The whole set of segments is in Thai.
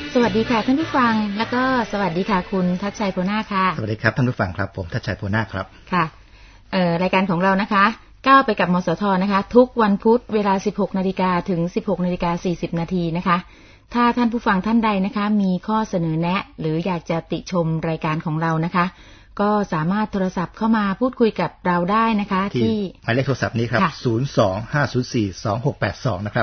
สวัสดีค่ะท่านผู้ฟังแล้วก็สวัสดีค่ะคุณทัชชัยโพนาค่ะสวัสดีครับท่านผู้ฟังครับผมทัชชัยโพนาครับค่ะรายการของเรานะคะก้าวไปกับมสทนะคะทุกวันพุธเวลา 16:00 นถึง 16:40 นนะคะถ้าท่านผู้ฟังท่านใดนะคะมีข้อเสนอแนะหรืออยากจะติชมรายการของเรานะคะก็สามารถโทรศัพท์เข้ามาพูดคุยกับเราได้นะคะที่หมายเลขโทรศัพท์นี้ครับ025042682นะครับ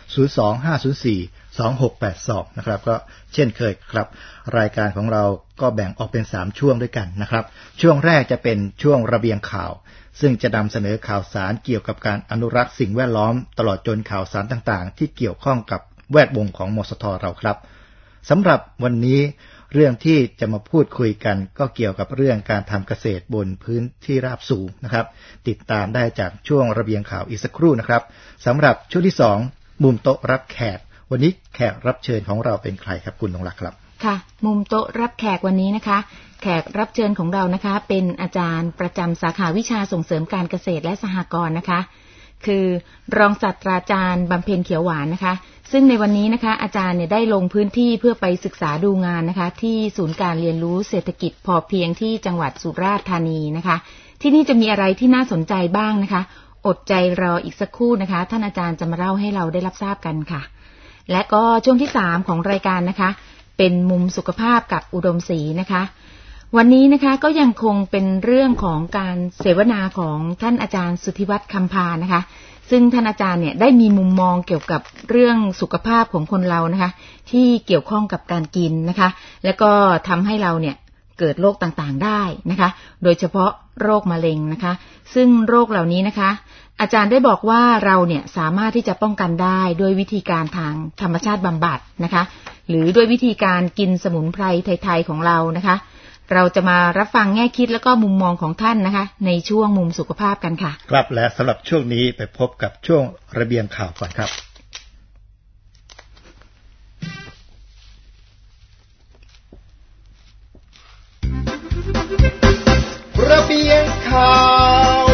025042682นะครับก็เช่นเคยครับรายการของเราก็แบ่งออกเป็น3ช่วงด้วยกันนะครับช่วงแรกจะเป็นช่วงระเบียงข่าวซึ่งจะนำเสนอข่าวสารเกี่ยวกับการอนุรักษ์สิ่งแวดล้อมตลอดจนข่าวสารต่างๆที่เกี่ยวข้องกับแวดวงของมสทเราครับสำหรับวันนี้เรื่องที่จะมาพูดคุยกันก็เกี่ยวกับเรื่องการทำเกษตรบนพื้นที่ราบสูงนะครับติดตามได้จากช่วงระเบียงข่าวอีกสักครู่นะครับสำหรับช่วงที่2มุมโต๊ะรับแขกวันนี้แขกรับเชิญของเราเป็นใครครับคุณนงรักครับค่ะมุมโต๊ะรับแขกวันนี้นะคะแขกรับเชิญของเรานะคะเป็นอาจารย์ประจำสาขาวิชาส่งเสริมการเกษตรและสหกรณ์นะคะคือรองศาสตราจารย์บำเพ็ญเขียวหวานนะคะซึ่งในวันนี้นะคะอาจารย์เนี่ยได้ลงพื้นที่เพื่อไปศึกษาดูงานนะคะที่ศูนย์การเรียนรู้เศรษฐกิจพอเพียงที่จังหวัดสุราษฎร์ธานีนะคะที่นี่จะมีอะไรที่น่าสนใจบ้างนะคะอดใจรออีกสักครู่นะคะท่านอาจารย์จะมาเล่าให้เราได้รับทราบกันค่ะและก็ช่วงที่3ของรายการนะคะเป็นมุมสุขภาพกับอุดมศรีนะคะวันนี้นะคะก็ยังคงเป็นเรื่องของการเสวนาของท่านอาจารย์สุทธิวัฒน์คำพานะคะซึ่งท่านอาจารย์เนี่ยได้มีมุมมองเกี่ยวกับเรื่องสุขภาพของคนเรานะคะที่เกี่ยวข้องกับการกินนะคะแล้วก็ทำให้เราเนี่ยเกิดโรคต่างๆได้นะคะโดยเฉพาะโรคมะเร็งนะคะซึ่งโรคเหล่านี้นะคะอาจารย์ได้บอกว่าเราเนี่ยสามารถที่จะป้องกันได้ด้วยวิธีการทางธรรมชาติบำบัดนะคะหรือด้วยวิธีการกินสมุนไพรไทยๆของเรานะคะเราจะมารับฟังแง่คิดแล้วก็มุมมองของท่านนะคะในช่วงมุมสุขภาพกันค่ะครับและสำหรับช่วงนี้ไปพบกับช่วงระเบียงข่าวก่อนครับระเบียงข่าว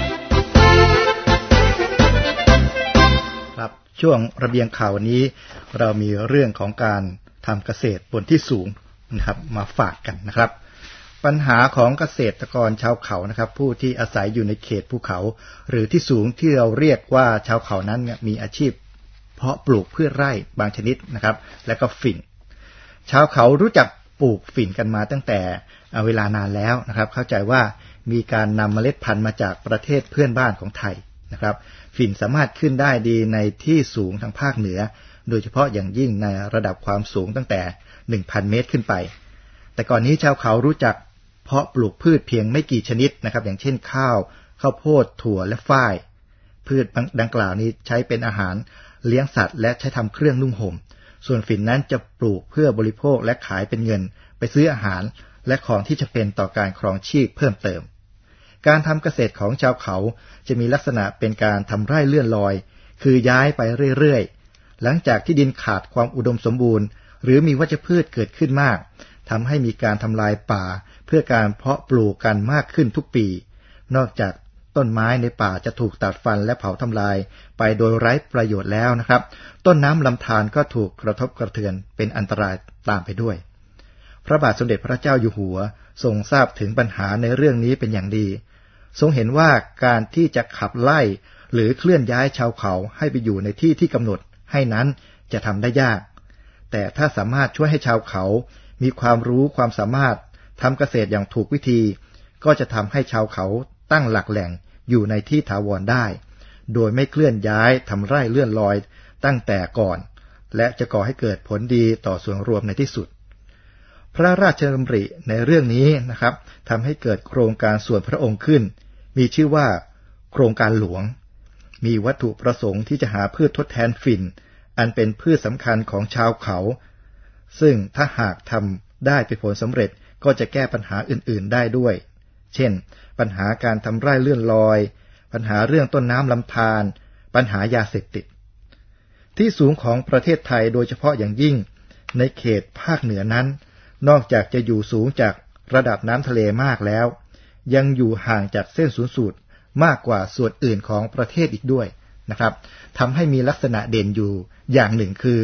ครับช่วงระเบียงข่าววันนี้เรามีเรื่องของการทำเกษตรบนที่สูงนะครับมาฝากกันนะครับปัญหาของเกษตรกรชาวเขานะครับผู้ที่อาศัยอยู่ในเขตภูเขาหรือที่สูงที่เราเรียกว่าชาวเขานั้นมีอาชีพเพาะปลูกพืชไร่บางชนิดนะครับและก็ฝิ่นชาวเขารู้จักปลูกฝิ่นกันมาตั้งแต่เวลานานแล้วนะครับเข้าใจว่ามีการนำเมล็ดพันธุ์มาจากประเทศเพื่อนบ้านของไทยนะครับฝิ่นสามารถขึ้นได้ดีในที่สูงทางภาคเหนือโดยเฉพาะอย่างยิ่งในระดับความสูงตั้งแต่ 1,000 เมตรขึ้นไปแต่ก่อนนี้ชาวเขารู้จักเพาะปลูกพืชเพียงไม่กี่ชนิดนะครับอย่างเช่นข้าวโพดถั่วและฝ้ายพืชดังกล่าวนี้ใช้เป็นอาหารเลี้ยงสัตว์และใช้ทำเครื่องนุ่งห่มส่วนฝิ่นนั้นจะปลูกเพื่อบริโภคและขายเป็นเงินไปซื้ออาหารและของที่จะเป็นต่อการครองชีพเพิ่มเติมการทำเกษตรของชาวเขาจะมีลักษณะเป็นการทำไร่เลื่อนลอยคือย้ายไปเรื่อยๆหลังจากที่ดินขาดความอุดมสมบูรณ์หรือมีวัชพืชเกิดขึ้นมากทำให้มีการทำลายป่าเพื่อการเพาะปลูกกันมากขึ้นทุกปีนอกจากต้นไม้ในป่าจะถูกตัดฟันและเผาทำลายไปโดยไร้ประโยชน์แล้วนะครับต้นน้ำลำธารก็ถูกกระทบกระเทือนเป็นอันตรายตามไปด้วยพระบาทสมเด็จพระเจ้าอยู่หัวทรงทราบถึงปัญหาในเรื่องนี้เป็นอย่างดีทรงเห็นว่าการที่จะขับไล่หรือเคลื่อนย้ายชาวเขาให้ไปอยู่ในที่ที่กำหนดให้นั้นจะทำได้ยากแต่ถ้าสามารถช่วยให้ชาวเขามีความรู้ความสามารถทำเกษตรอย่างถูกวิธีก็จะทำให้ชาวเขาตั้งหลักแหล่งอยู่ในที่ถาวรได้โดยไม่เคลื่อนย้ายทำไร่เลื่อนลอยตั้งแต่ก่อนและจะก่อให้เกิดผลดีต่อส่วนรวมในที่สุดพระราชดำริในเรื่องนี้นะครับทำให้เกิดโครงการส่วนพระองค์ขึ้นมีชื่อว่าโครงการหลวงมีวัตถุประสงค์ที่จะหาพืชทดแทนฝิ่นอันเป็นพืชสำคัญของชาวเขาซึ่งถ้าหากทำได้เป็นผลสำเร็จก็จะแก้ปัญหาอื่นๆได้ด้วยเช่นปัญหาการทำไร่เลื่อนลอยปัญหาเรื่องต้นน้ำลำธารปัญหายาเสพติดที่สูงของประเทศไทยโดยเฉพาะอย่างยิ่งในเขตภาคเหนือนั้นนอกจากจะอยู่สูงจากระดับน้ำทะเลมากแล้วยังอยู่ห่างจากเส้นศูนย์สูตรมากกว่าส่วนอื่นของประเทศอีกด้วยนะครับทำให้มีลักษณะเด่นอยู่อย่างหนึ่งคือ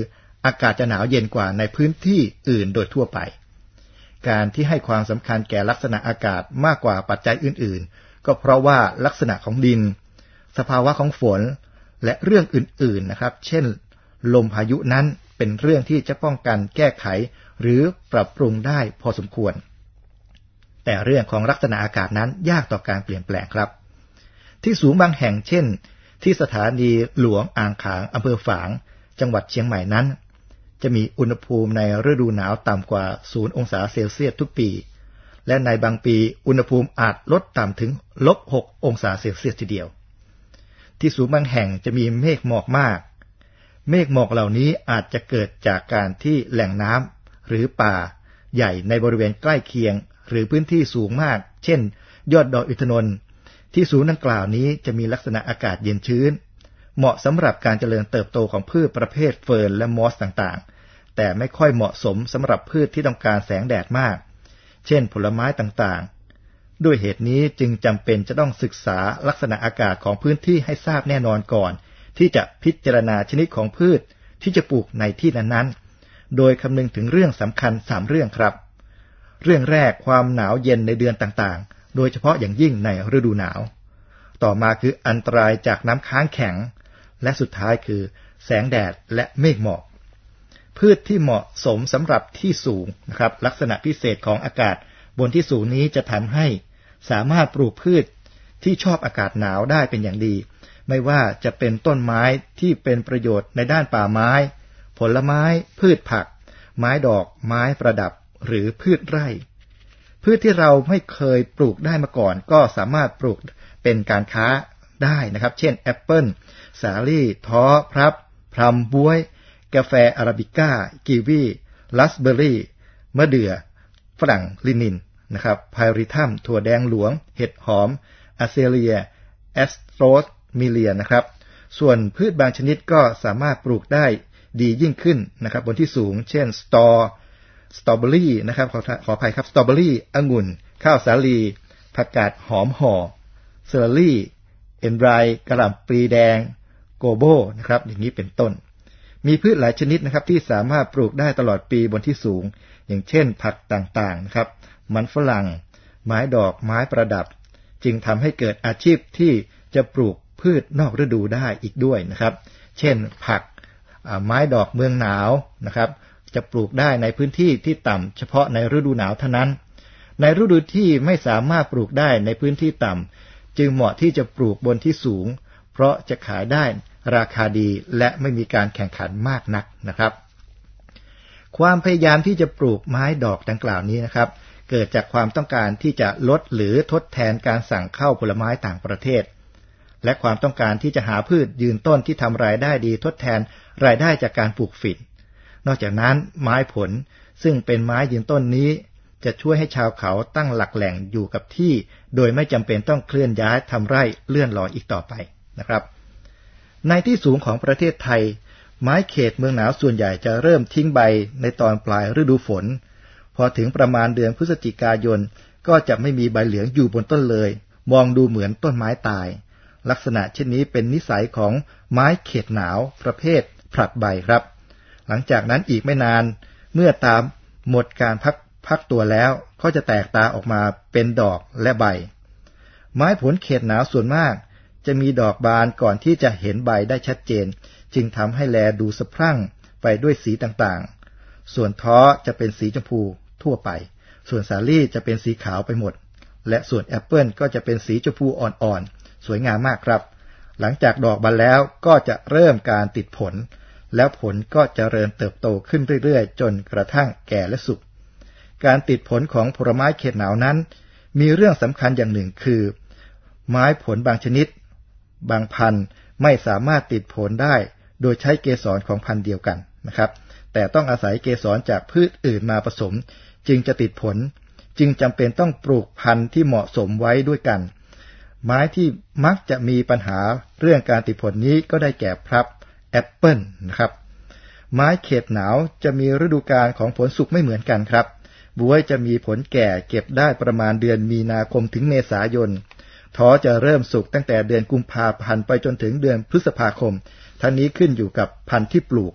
อากาศจะหนาวเย็นกว่าในพื้นที่อื่นโดยทั่วไปการที่ให้ความสำคัญแก่ลักษณะอากาศมากกว่าปัจจัยอื่นๆก็เพราะว่าลักษณะของดินสภาวะของฝนและเรื่องอื่นๆนะครับเช่นลมพายุนั้นเป็นเรื่องที่จะป้องกันแก้ไขหรือปรับปรุงได้พอสมควรแต่เรื่องของลักษณะอากาศนั้นยากต่อการเปลี่ยนแปลงครับที่สูงบางแห่งเช่นที่สถานีหลวงอ่างขางอำเภอฝางจังหวัดเชียงใหม่นั้นจะมีอุณหภูมิในฤดูหนาวต่ำกว่า0องศาเซลเซียสทุกปีและในบางปีอุณหภูมิอาจลดต่ำถึง-6 องศาเซลเซียสทีเดียวที่สูงบางแห่งจะมีเมฆหมอกมากเมฆหมอกเหล่านี้อาจจะเกิดจากการที่แหล่งน้ำหรือป่าใหญ่ในบริเวณใกล้เคียงหรือพื้นที่สูงมากเช่นยอดดอยอินทนนท์ที่สูงดังกล่าวนี้จะมีลักษณะอากาศเย็นชื้นเหมาะสำหรับการเจริญเติบโตของพืชประเภทเฟิร์นและมอสต่างๆแต่ไม่ค่อยเหมาะสมสำหรับพืชที่ต้องการแสงแดดมากเช่นผลไม้ต่างๆด้วยเหตุนี้จึงจำเป็นจะต้องศึกษาลักษณะอากาศของพื้นที่ให้ทราบแน่นอนก่อนที่จะพิจารณาชนิดของพืชที่จะปลูกในที่นั้นๆโดยคำนึงถึงเรื่องสำคัญ3เรื่องครับเรื่องแรกความหนาวเย็นในเดือนต่างๆโดยเฉพาะอย่างยิ่งในฤดูหนาวต่อมาคืออันตรายจากน้ำค้างแข็งและสุดท้ายคือแสงแดดและเมฆหมอกพืชที่เหมาะสมสำหรับที่สูงนะครับลักษณะพิเศษของอากาศบนที่สูงนี้จะทำให้สามารถปลูกพืชที่ชอบอากาศหนาวได้เป็นอย่างดีไม่ว่าจะเป็นต้นไม้ที่เป็นประโยชน์ในด้านป่าไม้ผลไม้พืชผักไม้ดอกไม้ประดับหรือพืชไร่พืชที่เราไม่เคยปลูกได้มาก่อนก็สามารถปลูกเป็นการค้าได้นะครับเช่นแอปเปิลสาลี่ท้อพลับพลัมบ๊วยกาแฟอาราบิก้ากีวีราสเบอร์รี่มะเดื่อฝรั่งลินินนะครับไพริทัมถั่วแดงหลวงเห็ดหอมอะเซเลียแอสโตรสมิเลียนะครับส่วนพืชบางชนิดก็สามารถปลูกได้ดียิ่งขึ้นนะครับบนที่สูงเช่นสตรอเบอรี่นะครับขออภัยครับสตรอเบอรี่องุ่นข้าวสาลีผักกาดหอมห่อเซอร์รี่เอนไรกระหล่ำปลีแดงโกโบนะครับอย่างนี้เป็นต้นมีพืชหลายชนิดนะครับที่สามารถปลูกได้ตลอดปีบนที่สูงอย่างเช่นผักต่างๆนะครับมันฝรั่งไม้ดอกไม้ประดับจึงทำให้เกิดอาชีพที่จะปลูกพืชนอกฤดูได้อีกด้วยนะครับเช่นผักไม้ดอกเมืองหนาวนะครับจะปลูกได้ในพื้นที่ที่ต่ำเฉพาะในฤดูหนาวเท่านั้นในฤดูที่ไม่สามารถปลูกได้ในพื้นที่ต่ำจึงเหมาะที่จะปลูกบนที่สูงเพราะจะขายได้ราคาดีและไม่มีการแข่งขันมากนักนะครับความพยายามที่จะปลูกไม้ดอกดังกล่าวนี้นะครับเกิดจากความต้องการที่จะลดหรือทดแทนการสั่งเข้าผลไม้ต่างประเทศและความต้องการที่จะหาพืชยืนต้นที่ทำรายได้ดีทดแทนรายได้จากการปลูกฝิ่นนอกจากนั้นไม้ผลซึ่งเป็นไม้ยืนต้นนี้จะช่วยให้ชาวเขาตั้งหลักแหล่งอยู่กับที่โดยไม่จำเป็นต้องเคลื่อนย้ายทำไร่เลื่อนลอยอีกต่อไปนะครับในที่สูงของประเทศไทยไม้เขตเมืองหนาวส่วนใหญ่จะเริ่มทิ้งใบในตอนปลายฤดูฝนพอถึงประมาณเดือนพฤศจิกายนก็จะไม่มีใบเหลืองอยู่บนต้นเลยมองดูเหมือนต้นไม้ตายลักษณะเช่นนี้เป็นนิสัยของไม้เขตหนาวประเภทผลัดใบครับหลังจากนั้นอีกไม่นานเมื่อตามหมดการพักตัวแล้วก็จะแตกตาออกมาเป็นดอกและใบไม้ผลเขตหนาวส่วนมากจะมีดอกบานก่อนที่จะเห็นใบได้ชัดเจนจึงทำให้แลดูสะพรั่งไปด้วยสีต่างๆส่วนท้อจะเป็นสีชมพูทั่วไปส่วนสาลี่จะเป็นสีขาวไปหมดและส่วนแอปเปิลก็จะเป็นสีชมพูอ่อนๆสวยงามมากครับหลังจากดอกบานแล้วก็จะเริ่มการติดผลแล้วผลก็เจริญเติบโตขึ้นเรื่อยๆจนกระทั่งแก่และสุกการติดผลของผลไม้เขตหนาวนั้นมีเรื่องสำคัญอย่างหนึ่งคือไม้ผลบางชนิดบางพันธุ์ไม่สามารถติดผลได้โดยใช้เกสรของพันธุ์เดียวกันนะครับแต่ต้องอาศัยเกสรจากพืชอื่นมาผสมจึงจะติดผลจึงจำเป็นต้องปลูกพันธุ์ที่เหมาะสมไว้ด้วยกันไม้ที่มักจะมีปัญหาเรื่องการติดผลนี้ก็ได้แก่พลับแอปเปิลนะครับไม้เขตหนาวจะมีฤดูกาลของผลสุกไม่เหมือนกันครับบ๊วยจะมีผลแก่เก็บได้ประมาณเดือนมีนาคมถึงเมษายนท้อจะเริ่มสุกตั้งแต่เดือนกุมภาพันธ์ไปจนถึงเดือนพฤษภาคมทั้งนี้ขึ้นอยู่กับพันธุ์ที่ปลูก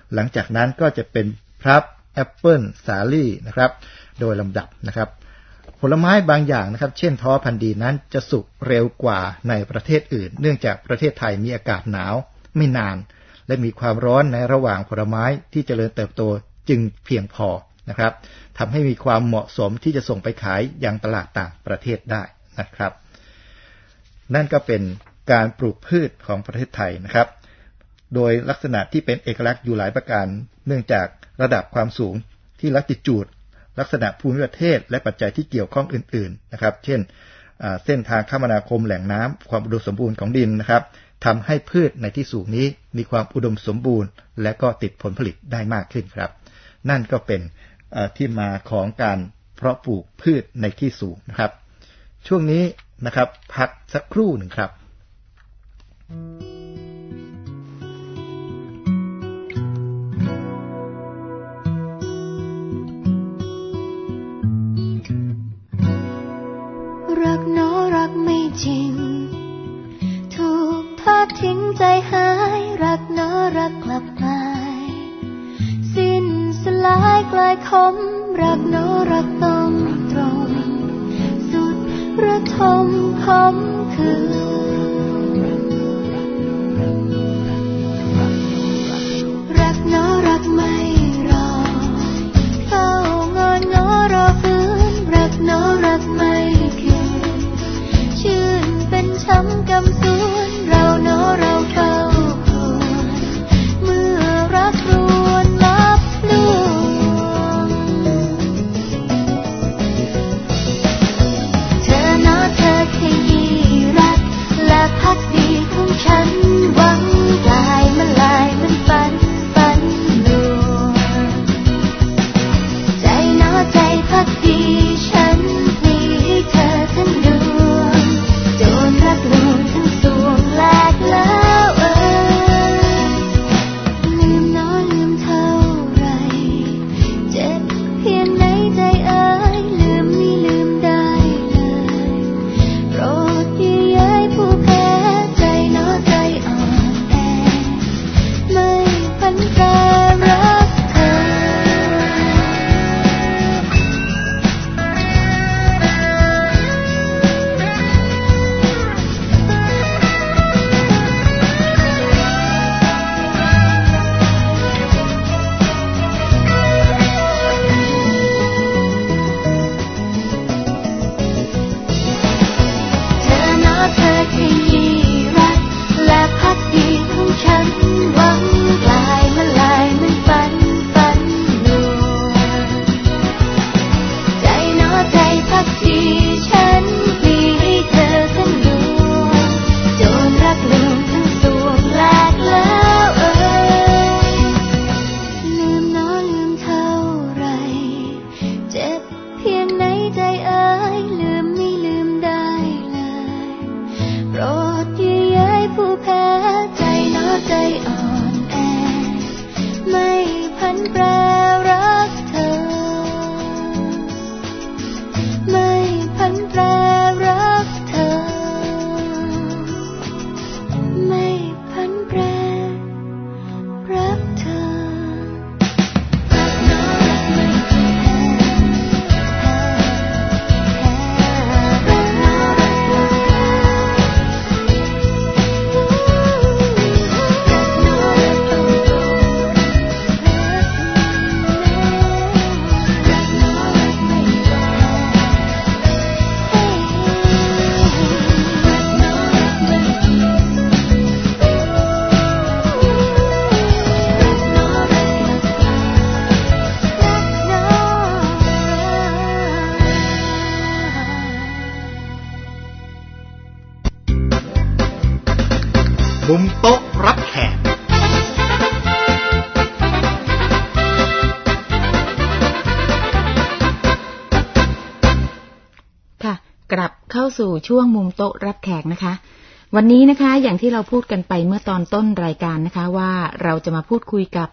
หลังจากนั้นก็จะเป็นพลับแอปเปิ้ลสาลี่นะครับโดยลำดับนะครับผลไม้บางอย่างนะครับเช่นท้อพันธุ์ดีนั้นจะสุกเร็วกว่าในประเทศอื่นเนื่องจากประเทศไทยมีอากาศหนาวไม่นานและมีความร้อนในระหว่างผลไม้ที่เจริญเติบโตจึงเพียงพอนะครับทำให้มีความเหมาะสมที่จะส่งไปขายยังตลาดต่างประเทศได้นะครับนั่นก็เป็นการปลูกพืชของประเทศไทยนะครับโดยลักษณะที่เป็นเอกลักษณ์อยู่หลายประการเนื่องจากระดับความสูงที่ลัติจูดลักษณะภูมิประเทศและปัจจัยที่เกี่ยวข้องอื่นๆนะครับเช่นเส้นทางคมนาคมแหล่งน้ำความอุดมสมบูรณ์ของดินนะครับทำให้พืชในที่สูงนี้มีความอุดมสมบูรณ์และก็ติดผลผลิตได้มากขึ้นครับนั่นก็เป็นที่มาของการเพาะปลูกพืชในที่สูงนะครับช่วงนี้นะครับพักสักครู่หนึ่งครับรักน้อรักไม่จริงถูกทอดทิ้งใจหายรักน้อรักกลับกลายสิ้นสลายกลายคมรักน้อรักต้องตรงสุดระทมคมคืนรักน้อรักไม่รอเฝ้างอนง้อรอฟื้นรักน้อรักไม่ชื่นเป็นช้ำกำสวนเราเนาะเราเฝ้าครวญเมื่อรักรวนลับลวงเธอเนาะเธอขยี้รักและพักดีของฉันหวังกลายมาลายมันฝันลวงใจเนาะใจพักดีฉันพลีให้เธอทั้งดวงรักลวงทั้งสวงแหลกแล้วลืมน้อลืมเท่าไรเจ็บเพียงไหนใจลืมไม่ลืมได้เลยโปรดอย่าย้ายผู้แพ้ใจน้อใจอ่อนแอไม่พันแปรรักเธอฉันหวังกลายมาลายมันฝันลวงใจน้อใจพักดีฉันพลีให้เธอทั้งดวงโจรรักลวงทั้งสวงแหลกแล้วลืมน้อลืมเท่าไรเจ็บเพียงไหนใจลืมไม่ลืมได้เลยโปรดอย่าย้ายผู้แพ้ใจอ่อนแอไม่พันแปรรักเธอไม่พันแปรรักเธอไม่พันแปรรักเธอรักน้อรักไม่แพ้รักน้อรักกลับกลายมุมโต๊ะรับแขกค่ะกลับเข้าสู่ช่วงมุมโต๊ะรับแขกนะคะวันนี้นะคะอย่างที่เราพูดกันไปเมื่อตอนต้นรายการนะคะว่าเราจะมาพูดคุยกับ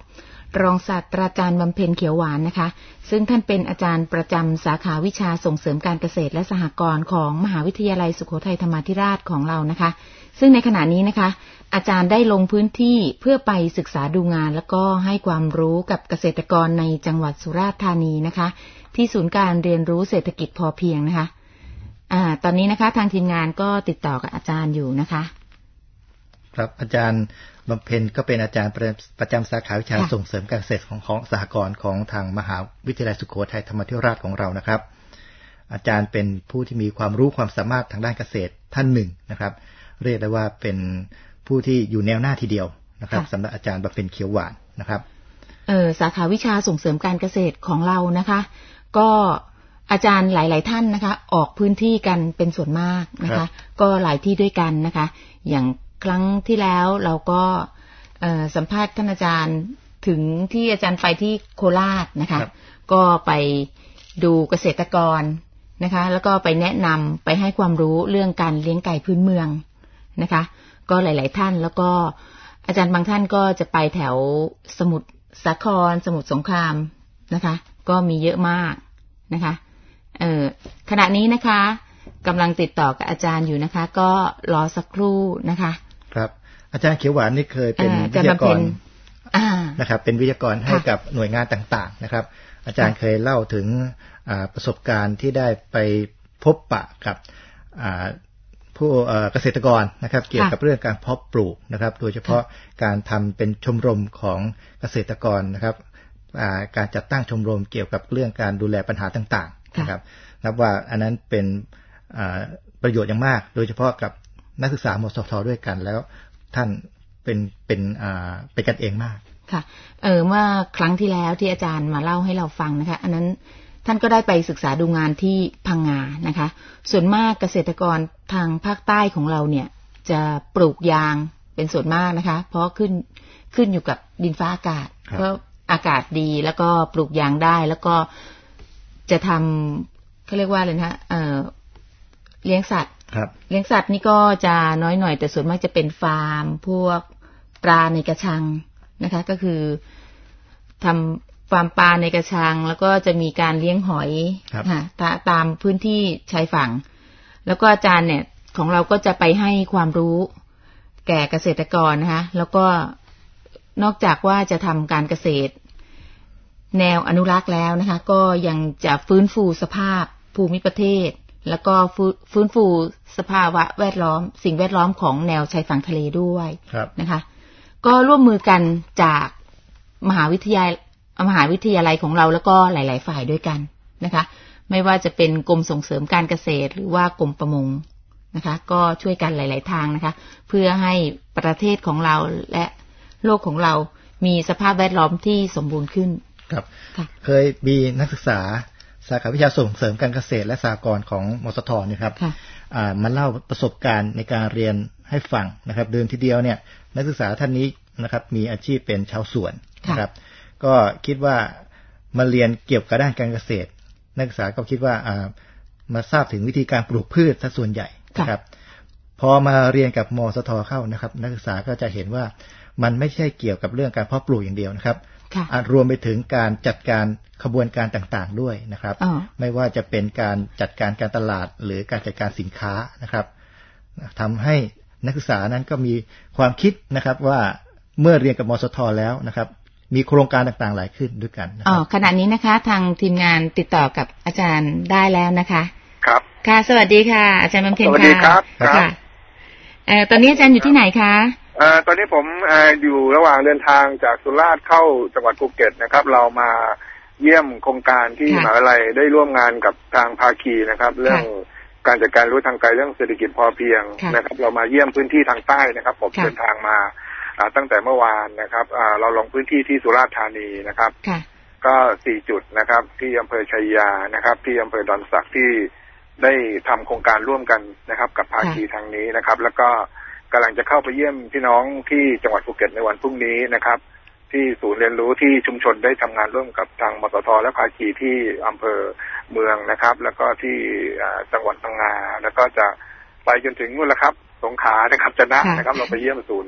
รองศาสตราจารย์บำเพ็ญเขียวหวานนะคะซึ่งท่านเป็นอาจารย์ประจำสาขาวิชาส่งเสริมการเกษตรและสหกรณ์ของมหาวิทยาลัยสุโขทัยธรรมาธิราชของเรานะคะซึ่งในขณะนี้นะคะอาจารย์ได้ลงพื้นที่เพื่อไปศึกษาดูงานแล้วก็ให้ความรู้กับเกษตรกรในจังหวัดสุราษฎร์ธานีนะคะที่ศูนย์การเรียนรู้เศรษฐกิจพอเพียงนะคะตอนนี้นะคะทางทีมงานก็ติดต่อกับอาจารย์อยู่นะคะครับอาจารย์บำเพ็ญก็เป็นอาจารย์ประจำสาขาวิชาส่งเสริมการเกษตรของสหกรณ์ของทางมหาวิทยาลัยสุโขทัยธรรมาธิราชของเรานะครับอาจารย์เป็นผู้ที่มีความรู้ความสามารถทางด้านเกษตรท่านหนึ่งนะครับเรียกได้ว่าเป็นผู้ที่อยู่แนวหน้าทีเดียวนะครับสำหรับอาจารย์บำเพ็ญเขียวหวานนะครับสาขาวิชาส่งเสริมการเกษตรของเรานะคะก็อาจารย์หลายๆท่านนะคะออกพื้นที่กันเป็นส่วนมากนะคะก็หลายที่ด้วยกันนะคะอย่างครั้งที่แล้วเราก็สัมภาษณ์ท่านอาจารย์ถึงที่อาจารย์ไปที่โคราชนะคะก็ไปดูเกษตรกรนะคะแล้วก็ไปแนะนำไปให้ความรู้เรื่องการเลี้ยงไก่พื้นเมืองนะคะก็หลายๆท่านแล้วก็อาจารย์บางท่านก็จะไปแถวสมุทรสาครสมุทรสงครามนะคะก็มีเยอะมากนะคะขณะนี้นะคะกำลังติดต่อกับอาจารย์อยู่นะคะก็รอสักครู่นะคะครับอาจารย์เขียวหวานนี่เคยเป็นวิทยากรนะครับเป็นวิทยากรให้กับหน่วยงานต่างๆนะครับอาจารย์เคยเล่าถึงประสบการณ์ที่ได้ไปพบปะกับผู้เกษตรกรนะครับเกี่ยวกับเรื่องการเพาะปลูกนะครับโดยเฉพาะการทำเป็นชมรมของเกษตรกรนะครับการจัดตั้งชมรมเกี่ยวกับเรื่องการดูแลปัญหาต่างๆนะครับนับว่าอันนั้นเป็นประโยชน์อย่างมากโดยเฉพาะกับนักศึกษามสท.ด้วยกันแล้วท่านเป็นกันเองมากค่ะเมื่อครั้งที่แล้วที่อาจารย์มาเล่าให้เราฟังนะคะอันนั้นท่านก็ได้ไปศึกษาดูงานที่พังงานะคะส่วนมากเกษตรกรทางภาคใต้ของเราเนี่ยจะปลูกยางเป็นส่วนมากนะคะเพราะขึ้นอยู่กับดินฟ้าอากาศเพราะอากาศดีแล้วก็ปลูกยางได้แล้วก็จะทำเขาเรียกว่าอะไรนะเลี้ยงสัตว์เลี้ยงสัตว์นี่ก็จะน้อยหน่อยแต่ส่วนมากจะเป็นฟาร์มพวกปลาในกระชังนะคะก็คือทำฟาร์มปลาในกระชังแล้วก็จะมีการเลี้ยงหอยค่ะตามพื้นที่ชายฝั่งแล้วก็อาจารย์เนี่ยของเราก็จะไปให้ความรู้แก่เกษตรกรนะคะแล้วก็นอกจากว่าจะทำการเกษตรแนวอนุรักษ์แล้วนะคะก็ยังจะฟื้นฟูสภาพภูมิประเทศแล้วก็ฟื้นฟูสภาวะแวดล้อมสิ่งแวดล้อมของแนวชายฝั่งทะเลด้วยนะคะก็ร่วมมือกันจากมหาวิทยาลัยของเราแล้วก็หลายๆฝ่ายด้วยกันนะคะไม่ว่าจะเป็นกรมส่งเสริมการเกษตรหรือว่ากรมประมงนะคะก็ช่วยกันหลายๆทางนะคะเพื่อให้ประเทศของเราและโลกของเรามีสภาพแวดล้อมที่สมบูรณ์ขึ้นครับเคยมีนักศึกษาสาขาวิชาส่งเสริมการเกษตรและสหกรณ์ของมสท.เนี่ยครับมาเล่าประสบการณ์ในการเรียนให้ฟังนะครับเดิมทีเดียวเนี่ยนักศึกษาท่านนี้นะครับมีอาชีพเป็นชาวสวนนะครับก็คิดว่ามาเรียนเกี่ยวกับด้านการเกษตรนักศึกษาก็คิดว่ามาทราบถึงวิธีการปลูกพืชซะส่วนใหญ่นะครับพอมาเรียนกับมสท.เข้านะครับนักศึกษาก็จะเห็นว่ามันไม่ใช่เกี่ยวกับเรื่องการเพาะปลูกอย่างเดียวนะครับรวมไปถึงการจัดการขบวนการต่างๆด้วยนะครับไม่ว่าจะเป็นการจัดการการตลาดหรือการจัดการสินค้านะครับทำให้นักศึกษานั้นก็มีความคิดนะครับว่าเมื่อเรียนกับมสท.แล้วนะครับมีโครงการต่างๆหลายขึ้นด้วยกันขณะนี้นะคะทางทีมงานติดต่อกับอาจารย์ได้แล้วนะคะครับค่ะสวัสดีค่ะอาจารย์บำเพ็ญค่ะสวัสดีครับค่ะตอนนี้อาจารย์อยู่ที่ไหนคะตอนนี้ผมอยู่ระหว่างเดินทางจากสุราษฎร์เข้าจังหวัดภูเก็ตนะครับเรามาเยี่ยมโครงการที่มหาวิทยาลัยได้ร่วมงานกับทางภาคีนะครับเรื่องการจัดการรู้ทางไกลเรื่องเศรษฐกิจพอเพียงนะครับเรามาเยี่ยมพื้นที่ทางใต้นะครับผมเดินทางมาตั้งแต่เมื่อวานนะครับเราลงพื้นที่ที่สุราษฎร์ธานีนะครับก็4จุดนะครับที่อำเภอชัยยานะครับที่อำเภอดอนสักที่ได้ทำโครงการร่วมกันนะครับกับภาคีทางนี้นะครับแล้วก็กำลังจะเข้าไปเยี่ยมพี่น้องที่จังหวัดภูเก็ตในวันพรุ่งนี้นะครับที่ศูนย์เรียนรู้ที่ชุมชนได้ทำงานร่วมกับทางมสท.และภาคีที่อำเภอเมืองนะครับแล้วก็ที่จังหวัดพังงาแล้วก็จะไปจนถึงนู่นแหละครับสงขลานะครับจะนะครับเราไปเยี่ยมศูนย์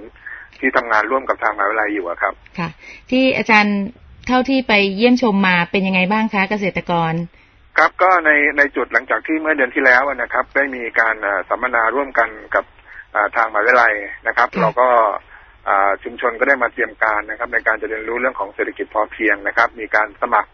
ที่ทำงานร่วมกับทางมหาวิทยาลัยอยู่ครับค่ะที่อาจารย์เท่าที่ไปเยี่ยมชมมาเป็นยังไงบ้างคะเกษตรกรครับก็ในจุดหลังจากที่เมื่อเดือนที่แล้วนะครับได้มีการสัมมนาร่วมกันกับทางมหาวิทยาลัยนะครับเราก็ชุมชนก็ได้มาเตรียมการนะครับในการจะเรียนรู้เรื่องของเศรษฐกิจพอเพียงนะครับมีการสมัคร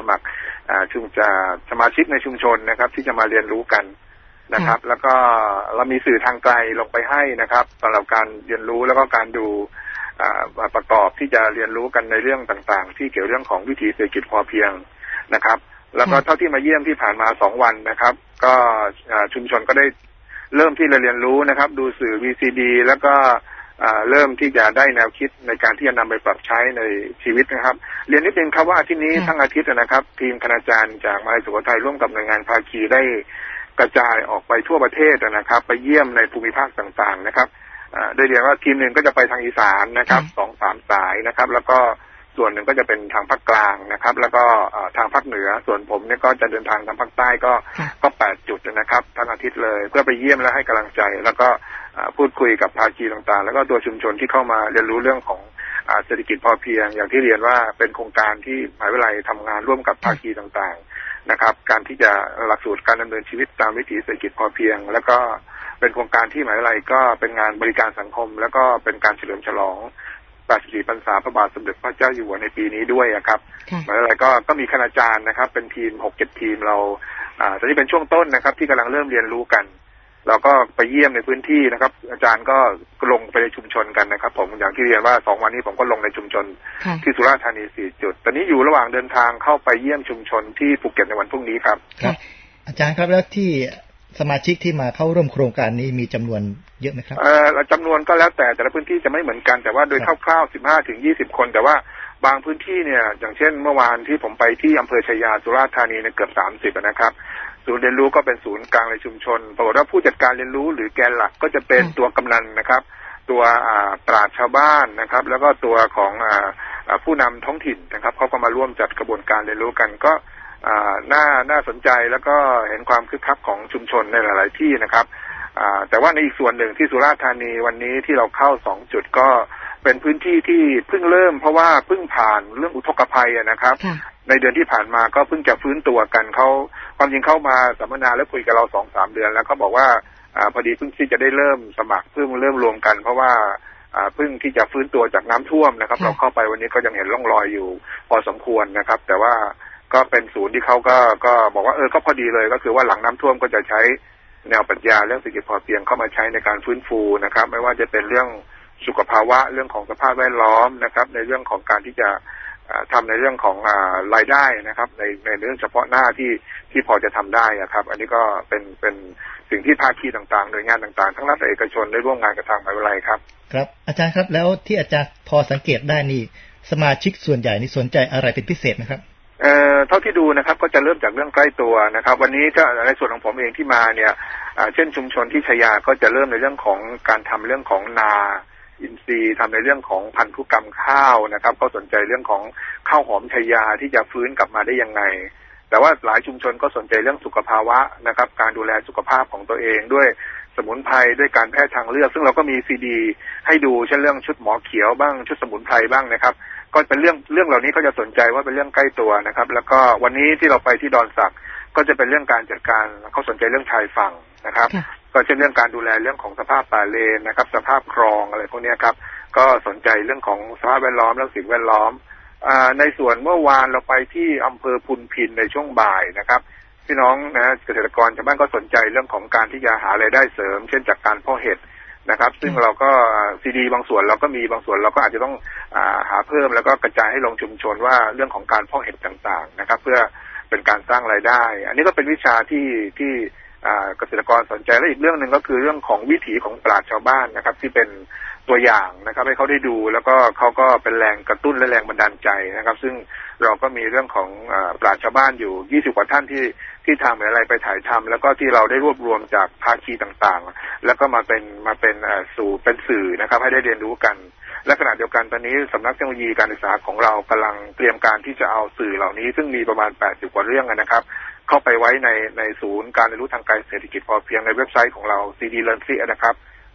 สมาชิกในชุมชนนะครับที่จะมาเรียนรู้กันนะครับแล้วก็เรามีสื่อทางไกลลงไปให้นะครับสำหรับการเรียนรู้แล้วก็การดูประกอบที่จะเรียนรู้กันในเรื่องต่างๆที่เกี่ยวเรื่องของวิถีเศรษฐกิจพอเพียงนะครับแล้วก็เท่าที่มาเยี่ยมที่ผ่านมา2 วันนะครับก็ชุมชนก็ได้เริ่มที่จะเรียนรู้นะครับดูสื่อ VCD แล้วก็เริ่มที่จะได้แนวคิดในการที่จะนำไปปรับใช้ในชีวิตนะครับเรียนนิดนึงครับว่าอาทิตย์นี้ทั้งอาทิตย์นะครับทีมคณาจารย์จากมหาวิทยาลัยสุโขทัยร่วมกับหน่วยงานภาคีได้กระจายออกไปทั่วประเทศนะครับไปเยี่ยมในภูมิภาคต่างๆนะครับโดยเดียวว่าทีมหนึ่งก็จะไปทางอีสานนะครับ 2-3 สายนะครับแล้วก็ส่วนหนึ่งก็จะเป็นทางภาคกลางนะครับแล้วก็ทางภาคเหนือส่วนผมเนี่ยก็จะเดินทางทางภาคใต้ก็8 จุดนะครับทั้งอาทิตย์เลยเพื่อไปเยี่ยมและให้กำลังใจแล้วก็พูดคุยกับภาคีต่างๆแล้วก็ตัวชุมชนที่เข้ามาเรียนรู้เรื่องของเศรษฐกิจพอเพียงอย่างที่เรียนว่าเป็นโครงการที่มหาวิทยาลัยทำงานร่วมกับภาคีต่างๆนะครับการที่จะหลักสูตรการดำเนินชีวิตตามวิถีเศรษฐกิจพอเพียงแล้วก็เป็นโครงการที่มหาวิทยาลัยก็เป็นงานบริการสังคมแล้วก็เป็นการเฉลิมฉลอง84 พรรษาพระบาทสมเด็จพระเจ้าอยู่หัวในปีนี้ด้วยครับมหาวิทยาลัยก็มีคณาจารย์นะครับเป็นทีม 6-7 ทีมเราตอนนี้เป็นช่วงต้นนะครับที่กำลังเริ่มเรียนรู้กันเราก็ไปเยี่ยมในพื้นที่นะครับอาจารย์ก็ลงไปในชุมชนกันนะครับผมอย่างที่เรียนว่า2 วันนี้ผมก็ลงในชุมชนที่สุราษฎร์ธานี4 จุดตอนนี้อยู่ระหว่างเดินทางเข้าไปเยี่ยมชุมชนที่ภูเก็ตในวันพรุ่งนี้ครับครับอาจารย์ครับแล้วที่สมาชิกที่มาเข้าร่วมโครงการนี้มีจำนวนเยอะไหมครับจำนวนก็แล้วแต่ละพื้นที่จะไม่เหมือนกันแต่ว่าโดยคร่าวๆ 15-20 คนแต่ว่าบางพื้นที่เนี่ยอย่างเช่นเมื่อวานที่ผมไปที่อำเภอชัยยาสุราษฎร์ธานีเนี่ยเกือบ30นะครับศูนย์เรียนรู้ก็เป็นศูนย์กลางในชุมชนปรากฏว่าผู้จัดการเรียนรู้หรือแกนหลักก็จะเป็นตัวกำนันนะครับตัวปราชญ์ชาวบ้านนะครับแล้วก็ตัวของผู้นำท้องถิ่นนะครับเขาก็มาร่วมจัดกระบวนการเรียนรู้กันก็น่าสนใจแล้วก็เห็นความคึกคักของชุมชนในหลายๆที่นะครับแต่ว่าในอีกส่วนหนึ่งที่สุราษฎร์ธานีวันนี้ที่เราเข้า2 จุดก็เป็นพื้นที่ที่เพิ่งเริ่มเพราะว่าเพิ่งผ่านเรื่องอุทกภัยนะครับในเดือนที่ผ่านมาก็เพิ่งจะฟื้นตัวกันเขาความจริงเข้ามาสัมมนาแล้วคุยกับเรา 2-3 เดือนแล้วเขาบอกว่าพอดีเพิ่งที่จะได้เริ่มสมัครเพิ่งเริ่มรวมกันเพราะว่าเพิ่งที่จะฟื้นตัวจากน้ำท่วมนะครับเราเข้าไปวันนี้ก็ยังเห็นร่องรอยอยู่พอสมควรนะครับแต่ว่าก็เป็นศูนย์ที่เขาก็บอกว่าก็พอดีเลยก็คือว่าหลังน้ำท่วมก็จะใช้แนวปรัชญาเรื่องเศรษฐกิจพอเพียงเข้ามาใช้ในการฟื้นฟูนะครับไม่ว่าจะเป็นเรื่องสุขภาวะเรื่องของสภาพแวดล้อมนะครับในเรื่องของการที่จะทำในเรื่องของรายได้นะครับในเรื่องเฉพาะหน้าที่พอจะทำได้ครับอันนี้ก็เป็นสิ่งที่ภาคีต่างๆหน่วยงานต่างๆทั้งรัฐและเอกชนได้ร่วมงานกับทางมหาวิทยาลัยครับครับอาจารย์ครับแล้วที่อาจารย์พอสังเกตได้นี่สมาชิกส่วนใหญ่นี่สนใจอะไรเป็นพิเศษไหมครับเท่าที่ดูนะครับก็จะเริ่มจากเรื่องใกล้ตัวนะครับวันนี้ถ้าในส่วนของผมเองที่มาเนี่ยเช่นชุมชนที่ชัยยาก็จะเริ่มในเรื่องของการทำเรื่องของนาอินทรีย์ทำในเรื่องของพันธุกรรมข้าวนะครับก็สนใจเรื่องของข้าวหอมชัยยาที่จะฟื้นกลับมาได้ยังไงแต่ว่าหลายชุมชนก็สนใจเรื่องสุขภาวะนะครับการดูแลสุขภาพของตัวเองด้วยสมุนไพรด้วยการแพทย์ทางเลือกซึ่งเราก็มีซีดีให้ดูเช่นเรื่องชุดหมอเขียวบ้างชุดสมุนไพรบ้างนะครับก็เป็นเรื่องเหล่านี้ก็จะสนใจว่าเป็นเรื่องใกล้ตัวนะครับแล้วก็วันนี้ที่เราไปที่ดอนสักก็จะเป็นเรื่องการจัดการเขาสนใจเรื่องชายฝั่งนะครับก็เช่นเรื่องการดูแลเรื่องของสภาพป่าเลนนะครับสภาพคลองอะไรพวกนี้ครับก็สนใจเรื่องของสภาพแวดล้อมและสิ่งแวดล้อมในส่วนเมื่อวานเราไปที่อำเภอพุนพินในช่วงบ่ายนะครับพี่น้องนะเกษตรกรชาวบ้านก็สนใจเรื่องของการที่จะหารายได้เสริมเช่นจากการเพาะเห็ดนะครับซึ่งเราก็ซีดีบางส่วนเราก็มีบางส่วนเราก็อาจจะต้องหาเพิ่มแล้วก็กระจายให้ลงชุมชนว่าเรื่องของการเพาะเห็ดต่างๆนะครับเพื่อเป็นการสร้างรายได้อันนี้ก็เป็นวิชาที่เกษตรกรสนใจและอีกเรื่องหนึ่งก็คือเรื่องของวิถีของปราชญ์ชาวบ้านนะครับที่เป็นตัวอย่างนะครับให้เขาได้ดูแล้วก็เขาก็เป็นแรงกระตุ้นและแรงบันดาลใจนะครับซึ่งเราก็มีเรื่องของปราชญ์ชาวบ้านอยู่20 กว่าท่านที่ทำอะไรไปถ่ายทำแล้วก็ที่เราได้รวบรวมจากภาคีต่างๆแล้วก็มาเป็นสื่อนะครับให้ได้เรียนรู้กันและขณะเดียวกันตอนนี้สำนักเทคโนโลยีการศึกษาของเรากำลังเตรียมการที่จะเอาสื่อเหล่านี้ซึ่งมีประมาณ80 กว่าเรื่องนะครับเข้าไปไว้ในศูนย์การเรียนรู้ทางการเศรษฐกิจพอเพียงในเว็บไซต์ของเรา CD Learn นะครับ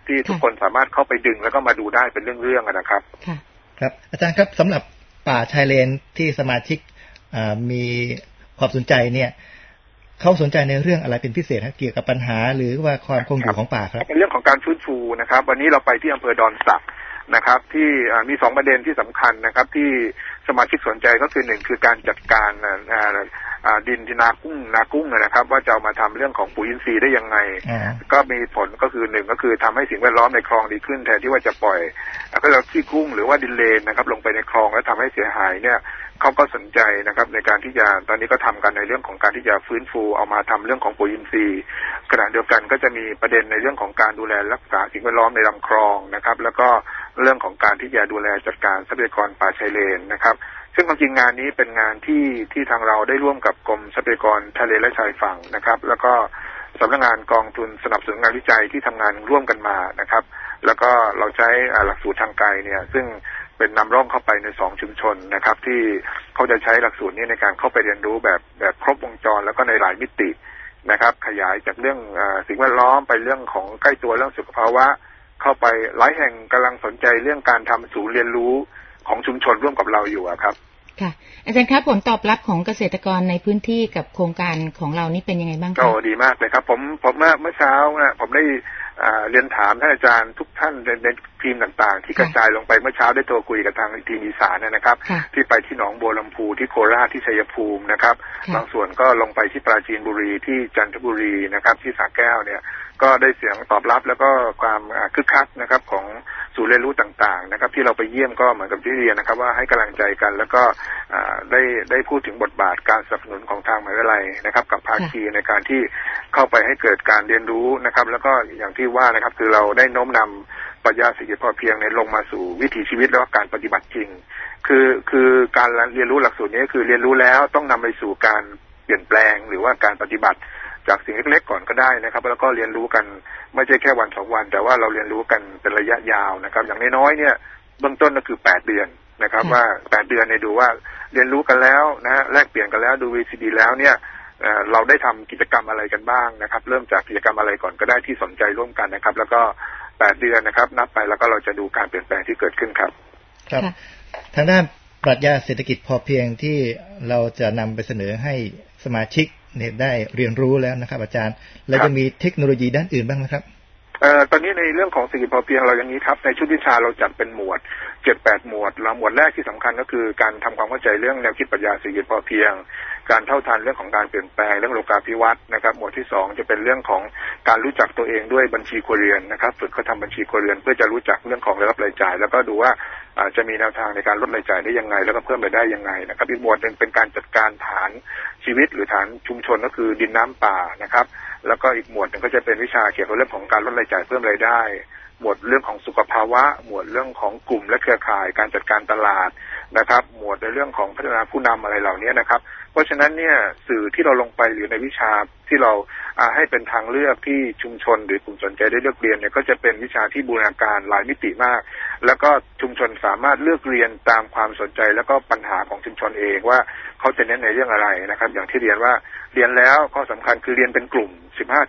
ที่ทุกคนสามารถเข้าไปดึงแล้วก็มาดูได้เป็นเรื่องๆนะครับครับอาจารย์ครับสำหรับป่าชายเลนที่สมาชิกมีความสนใจเนี่ยเขาสนใจในเรื่องอะไรเป็นพิเศษเกี่ยวกับปัญหาหรือว่าความคงอยู่ของป่าครับเป็นเรื่องของการฟื้นฟูนะครับวันนี้เราไปที่อำเภอดอนสักนะครับที่มี2ประเด็นที่สำคัญนะครับที่สมาชิกสนใจก็คือ1คือการจัดการดินนากุ้งนะครับว่าจะเอามาทำเรื่องของปุ๋ยอินทรีย์ได้ยังไงก็มีผลก็คือ1ก็คือทำให้สิ่งแวดล้อมในคลองดีขึ้นแทนที่ว่าจะปล่อยก็เราขี้กุ้งหรือว่าดินเลนนะครับลงไปในคลองแล้วทำให้เสียหายเนี่ยเขาก็สนใจนะครับในการที่จะตอนนี้ก็ทำกันในเรื่องของการที่จะฟื้นฟูเอามาทำเรื่องของปุ๋ยอินทรีย์ขณะเดียวกันก็จะมีประเด็นในเรื่องของการดูแลรักษาสิ่งแวดล้อมในลำคลองนะครับแล้วก็เรื่องของการที่จะดูแลจัดการทรัพยากรป่าชายเลนนะครับซึ่งความจริงงานนี้เป็นงานที่ทางเราได้ร่วมกับกรมทรัพยากรทะเลและชายฝั่งนะครับแล้วก็สำนักงานกองทุนสนับสนุนงานวิจัยที่ทำงานร่วมกันมานะครับแล้วก็เราใช้หลักสูตรทางไกลเนี่ยซึ่งเป็นนำร่องเข้าไปใน2ชุมชนนะครับที่เขาจะใช้หลักสูตรนี้ในการเข้าไปเรียนรู้แบบครบวงจรแล้วก็ในหลายมิตินะครับขยายจากเรื่องสิ่งแวดล้อมไปเรื่องของใกล้ตัวเรื่องสุขภาวะเข้าไปหลายแห่งกำลังสนใจเรื่องการทำศูนย์เรียนรู้ของชุมชนร่วมกับเราอยู่ครับค่ะอาจารย์ครับผลตอบรับของเกษตรกรในพื้นที่กับโครงการของเรานี่เป็นยังไงบ้างครับก็ดีมากเลยครับผมเมื่อเช้านะผมได้เรียนถามท่านอาจารย์ทุกท่านในทีมต่างๆที่กระจายลงไปเมื่อเช้าได้โทรคุยกับทางทีมอีสานนะครับที่ไปที่หนองบัวลำพูที่โคราชที่ชัยภูมินะครับบางส่วนก็ลงไปที่ปราจีนบุรีที่จันทบุรีนะครับที่สระแก้วเนี่ยก็ได้เสียงตอบรับแล้วก็ความคึกคักนะครับของศูนย์เรียนรู้ต่างๆนะครับที่เราไปเยี่ยมก็เหมือนกับที่เรียนนะครับว่าให้กำลังใจกันแล้วก็ได้พูดถึงบทบาทการสนับสนุนของทางมหาวิทยาลัยนะครับกับภาคีในการที่เข้าไปให้เกิดการเรียนรู้นะครับแล้วก็อย่างที่ว่านะครับคือเราได้โน้มนำปรัชญาเศรษฐกิจพอเพียงเนี่ยลงมาสู่วิถีชีวิตแล้วก็การปฏิบัติจริงคือการเรียนรู้หลักสูตรนี้คือเรียนรู้แล้วต้องนำไปสู่การเปลี่ยนแปลงหรือว่าการปฏิบัติจากสิ่งเล็กๆก่อนก็ได้นะครับแล้วก็เรียนรู้กันไม่ใช่แค่วัน2วันแต่ว่าเราเรียนรู้กันเป็นระยะยาวนะครับอย่างน้อยๆเนี่ยเบื้องต้นก็คือ8เดือนนะครับว่า8เดือนเนี่ยดูว่าเรียนรู้กันแล้วนะแลกเปลี่ยนกันแล้วดู VCD แล้วเนี่ยเราได้ทำกิจกรรมอะไรกันบ้างนะครับเริ่มจากกิจกรรมอะไรก่อนก็ได้ที่สนใจร่วมกันนะครับแล้วก็8เดือนนะครับนับไปแล้วก็เราจะดูการเปลี่ยนแปลงที่เกิดขึ้นครับครับทางด้านปรัชญาเศรษฐกิจพอเพียงที่เราจะนำไปเสนอให้สมาชิกได้เรียนรู้แล้วนะครับอาจารย์แล้วจะมีเทคโนโลยีด้านอื่นบ้างไหมครับตอนนี้ในเรื่องของเศรษฐกิจพอเพียงเราอย่างนี้ครับในชุดวิชาเราจัดเป็นหมวด 7-8 หมวดแล้วหมวดแรกที่สำคัญก็คือการทำความเข้าใจเรื่องแนวคิดปรัชญาเศรษฐกิจพอเพียงการเท่าทันเรื่องของการเปลี่ยนแปลงเรื่องโลกาภิวัตน์นะครับหมวดที่2จะเป็นเรื่องของการรู้จักตัวเองด้วยบัญชีครัวเรือนนะครับฝึกเขาทำบัญชีครัวเรือนเพื่อจะรู้จักเรื่องของรายรับรายจ่ายแล้วก็ดูว่าจะมีแนวทางในการลดรายจ่ายได้ยังไงแล้วก็เพิ่มรายได้ยังไงนะครับอีกหมวดนึงเป็นการจัดการฐานชีวิตหรือฐานชุมชนก็คือดินน้ำป่านะครับแล้วก็อีกหมวดนึงก็จะเป็นวิชาเกี่ยวกับเรื่องของการลดรายจ่ายเพิ่มรายได้หมวดเรื่องของสุขภาวะหมวดเรื่องของกลุ่มและเครือข่ายการจัดการตลาดนะครับหมวดในเรื่องของพัฒนาผู้นำอะไรเหล่านี้นะครับเพราะฉะนั้นเนี่ยสื่อที่เราลงไปหรือในวิชาที่เราให้เป็นทางเลือกที่ชุมชนหรือกลุ่มสนใจได้เลือกเรียนเนี่ยก็จะเป็นวิชาที่บูรณาการหลายมิติมากแล้วก็ชุมชนสามารถเลือกเรียนตามความสนใจแล้วก็ปัญหาของชุมชนเองว่าเขาจะเน้นในเรื่องอะไรนะครับอย่างที่เรียนว่าเรียนแล้วข้อสำคัญคือเรียนเป็นกลุ่ม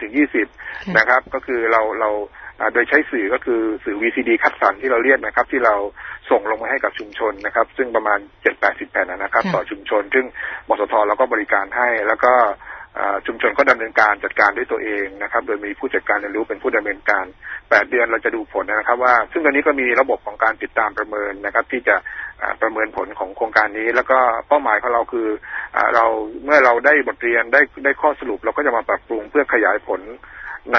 15-20 นะครับก็คือเราโดยใช้สื่อก็คือสื่อ VCD คัดสรรที่เราเรียกนะครับที่เราส่งลงมาให้กับชุมชนนะครับซึ่งประมาณ 7-80 แผ่นนะครับต่อชุมชนซึ่งมสท.เราก็บริการให้แล้วก็ชุมชนก็ดำเนินการจัดการด้วยตัวเองนะครับโดยมีผู้จัดการเรียนรู้เป็นผู้ดำเนินการ8เดือนเราจะดูผลนะครับว่าซึ่งตอนนี้ก็มีระบบของการติดตามประเมินนะครับที่จะประเมินผลของโครงการนี้แล้วก็เป้าหมายของเราคือเราเมื่อเราได้บทเรียนได้ข้อสรุปเราก็จะมาปรับปรุงเพื่อขยายผลใน